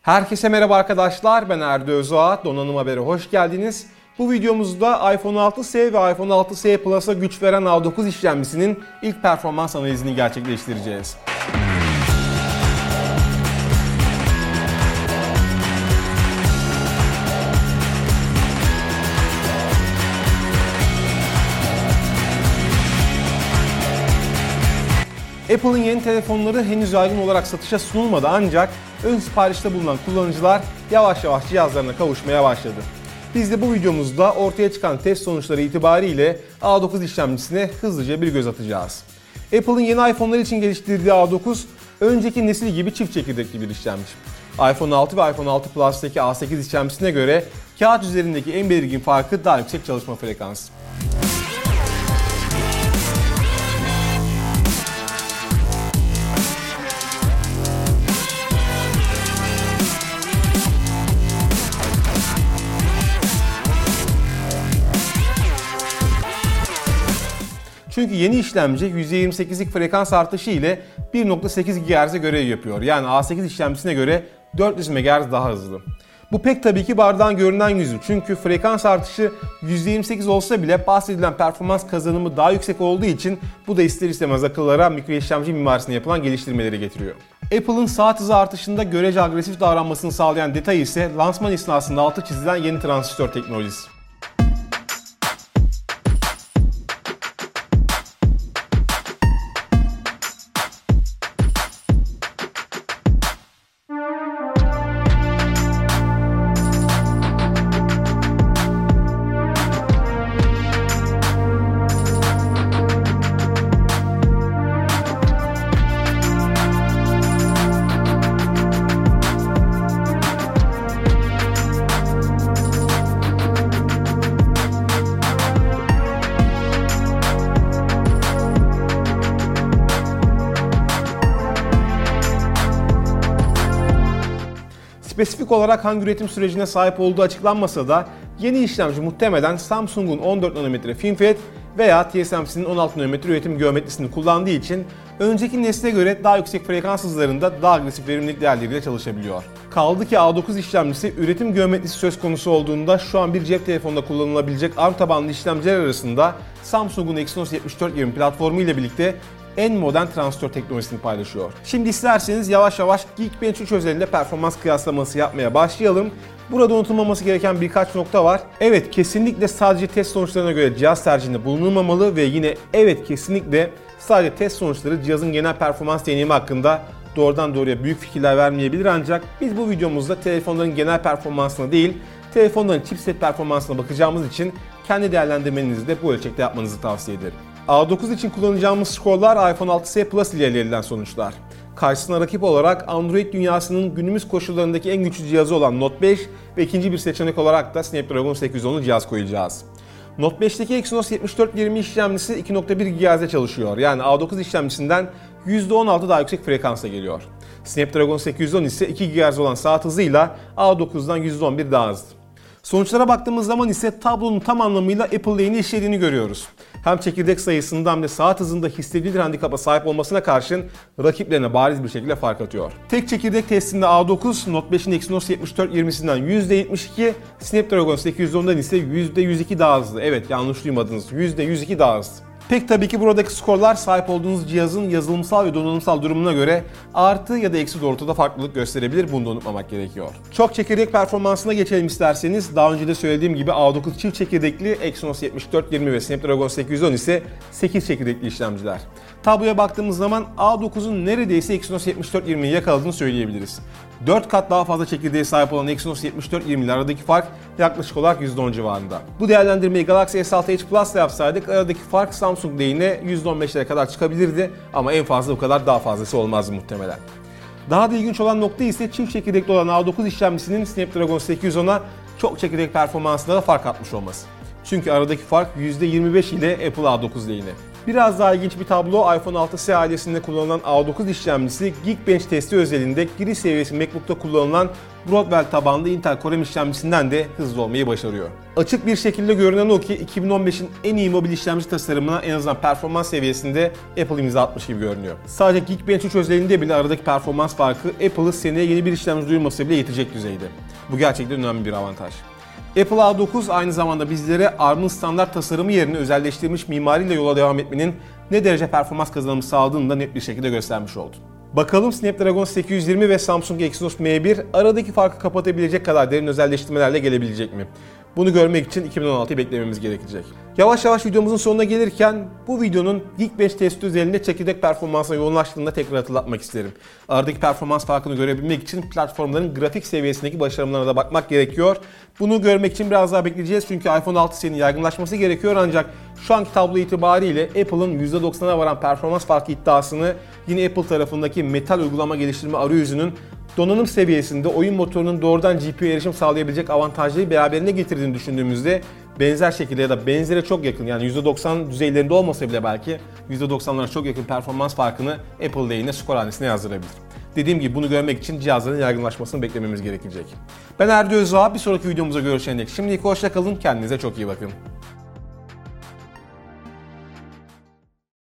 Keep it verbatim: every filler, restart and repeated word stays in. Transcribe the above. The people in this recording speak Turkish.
Herkese merhaba arkadaşlar, ben Erdi Özoğa, Donanım Haber'e hoş geldiniz. Bu videomuzda iPhone altı S ve iPhone altı S Plus'a güç veren A dokuz işlemcisinin ilk performans analizini gerçekleştireceğiz. Apple'ın yeni telefonları henüz yaygın olarak satışa sunulmadı ancak ön siparişte bulunan kullanıcılar yavaş yavaş cihazlarına kavuşmaya başladı. Biz de bu videomuzda ortaya çıkan test sonuçları itibariyle A dokuz işlemcisine hızlıca bir göz atacağız. Apple'ın yeni iPhone'lar için geliştirdiği A dokuz, önceki nesil gibi çift çekirdekli bir işlemci. iPhone altı ve iPhone altı Plus'taki A sekiz işlemcisine göre kağıt üzerindeki en belirgin farkı daha yüksek çalışma frekansı. Çünkü yeni işlemci yüzde yirmi sekizlik frekans artışı ile bir nokta sekiz gigahertz'e görev yapıyor. Yani A sekiz işlemcisine göre dört yüz megahertz daha hızlı. Bu pek tabii ki bardağın görünen yüzü. Çünkü frekans artışı yüzde yirmi sekiz olsa bile bahsedilen performans kazanımı daha yüksek olduğu için bu da ister istemez akıllara mikro işlemci mimarisine yapılan geliştirmeleri getiriyor. Apple'ın saat hızı artışında görece agresif davranmasını sağlayan detay ise lansman esnasında altı çizilen yeni transistör teknolojisi. Spesifik olarak hangi üretim sürecine sahip olduğu açıklanmasa da yeni işlemci muhtemelen Samsung'un on dört nanometre FinFET veya T S M C'nin on altı nanometre üretim geometrisini kullandığı için önceki nesle göre daha yüksek frekans hızlarında daha agresif verimlilik değerleriyle çalışabiliyor. Kaldı ki A dokuz işlemcisi üretim geometrisi söz konusu olduğunda şu an bir cep telefonunda kullanılabilecek ARM tabanlı işlemciler arasında Samsung'un Exynos yetmiş dört yirmi platformu ile birlikte en modern transistör teknolojisini paylaşıyor. Şimdi isterseniz yavaş yavaş Geekbench üç özelinde performans kıyaslaması yapmaya başlayalım. Burada unutulmaması gereken birkaç nokta var. Evet, kesinlikle sadece test sonuçlarına göre cihaz tercihinde bulunulmamalı ve yine evet kesinlikle sadece test sonuçları cihazın genel performans deneyimi hakkında doğrudan doğruya büyük fikirler vermeyebilir ancak biz bu videomuzda telefonların genel performansına değil, telefonların chipset performansına bakacağımız için kendi değerlendirmenizi de bu ölçekte yapmanızı tavsiye ederim. A dokuz için kullanacağımız skorlar iPhone altı S Plus ile elde edilen sonuçlar. Karşısına rakip olarak Android dünyasının günümüz koşullarındaki en güçlü cihazı olan Note beş ve ikinci bir seçenek olarak da Snapdragon sekiz yüz onlu cihaz koyacağız. Note beşteki Exynos yetmiş dört yirmi işlemcisi iki nokta bir gigahertz'e çalışıyor. Yani A dokuz işlemcisinden yüzde on altı daha yüksek frekansla geliyor. Snapdragon sekiz yüz on ise iki gigahertz olan saat hızıyla A dokuzdan yüzde on bir daha hızlı. Sonuçlara baktığımız zaman ise tablonun tam anlamıyla Apple'la yeni işlediğini görüyoruz. Hem çekirdek sayısında hem de saat hızında hissedilir handikapa sahip olmasına karşın rakiplerine bariz bir şekilde fark atıyor. Tek çekirdek testinde A dokuz, Note beşin Exynos yetmiş dört yirmisinden yüzde yetmiş iki, Snapdragon sekiz yüz ondan ise yüzde yüz iki daha hızlı. Evet, yanlış duymadınız, yüzde yüz iki daha hızlı. Pek tabii ki buradaki skorlar sahip olduğunuz cihazın yazılımsal ve donanımsal durumuna göre artı ya da eksi doğrultuda farklılık gösterebilir. Bunu da unutmamak gerekiyor. Çok çekirdek performansına geçelim isterseniz. Daha önce de söylediğim gibi A dokuz çift çekirdekli, Exynos yetmiş dört yirmi ve Snapdragon sekiz yüz on ise sekiz çekirdekli işlemciler. Tabloya baktığımız zaman A dokuzun neredeyse Exynos yetmiş dört yirmiyi yakaladığını söyleyebiliriz. dört kat daha fazla çekirdeğe sahip olan Exynos yetmiş dört yirmi ile aradaki fark yaklaşık olarak yüzde on civarında. Bu değerlendirmeyi Galaxy S altı Edge Plus ile yapsaydık aradaki fark Samsung lehine yüzde on beşlere kadar çıkabilirdi ama en fazla bu kadar, daha fazlası olmazdı muhtemelen. Daha da ilginç olan nokta ise çift çekirdekli olan A dokuz işlemcisinin Snapdragon sekiz yüz ona çok çekirdek performansında da fark atmış olması. Çünkü aradaki fark yüzde yirmi beş ile Apple A dokuz lehine. Biraz daha ilginç bir tablo, iPhone altı S ailesinde kullanılan A dokuz işlemcisi Geekbench testi özelinde giriş seviyesi MacBook'ta kullanılan Broadwell tabanlı Intel Core M işlemcisinden de hızlı olmayı başarıyor. Açık bir şekilde görünen o ki iki bin on beşin en iyi mobil işlemci tasarımına en azından performans seviyesinde Apple imza atmış gibi görünüyor. Sadece Geekbench üç özelliğinde bile aradaki performans farkı Apple'ı seneye yeni bir işlemci duyurması bile yetecek düzeyde. Bu gerçekten önemli bir avantaj. Apple A dokuz aynı zamanda bizlere A R M'ın standart tasarımı yerine özelleştirilmiş mimariyle yola devam etmenin ne derece performans kazanımı sağladığını da net bir şekilde göstermiş oldu. Bakalım Snapdragon sekiz yüz yirmi ve Samsung Exynos M bir aradaki farkı kapatabilecek kadar derin özelleştirmelerle gelebilecek mi? Bunu görmek için iki bin on altıyı beklememiz gerekecek. Yavaş yavaş videomuzun sonuna gelirken bu videonun Geekbench testi özelinde çekirdek performansına yoğunlaştığında tekrar hatırlatmak isterim. Aradaki performans farkını görebilmek için platformların grafik seviyesindeki başarımlarına da bakmak gerekiyor. Bunu görmek için biraz daha bekleyeceğiz çünkü iPhone altı serinin yaygınlaşması gerekiyor ancak şu anki tablo itibariyle Apple'ın yüzde doksana varan performans farkı iddiasını yine Apple tarafındaki Metal uygulama geliştirme arayüzünün donanım seviyesinde oyun motorunun doğrudan G P U'ya erişim sağlayabilecek avantajları beraberinde getirdiğini düşündüğümüzde benzer şekilde ya da benzere çok yakın yani yüzde doksan düzeylerinde olmasa bile belki yüzde doksanlara çok yakın performans farkını Apple de yine skor hanesine yazdırabilir. Dediğim gibi bunu görmek için cihazların yaygınlaşmasını beklememiz gerekecek. Ben Erdi Özağ, bir sonraki videomuzda görüşene dek şimdilik hoşça kalın, kendinize çok iyi bakın.